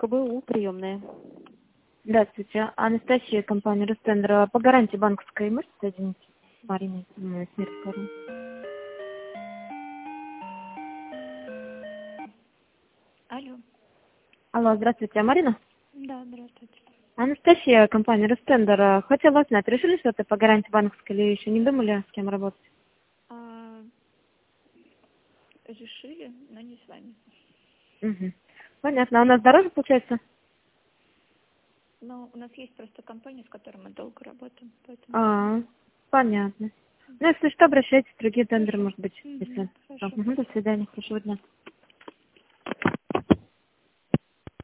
КБУ, приемная. Здравствуйте, Анастасия, компания Ростендер. По гарантии банковской можете соединить с Мариной Смирской? Алло. Алло, здравствуйте, Марина? Да, здравствуйте. Анастасия, компания Ростендер. Хотела узнать, решили что-то по гарантии банковской или еще не думали, с кем работать? Решили, но не с вами. Угу. Понятно. А у нас дороже получается? Но у нас есть просто компания, с которой мы долго работаем, поэтому... Понятно. Ну, если что, обращайтесь, другие тендеры, может быть, если... Хорошо. До свидания, хорошего дня.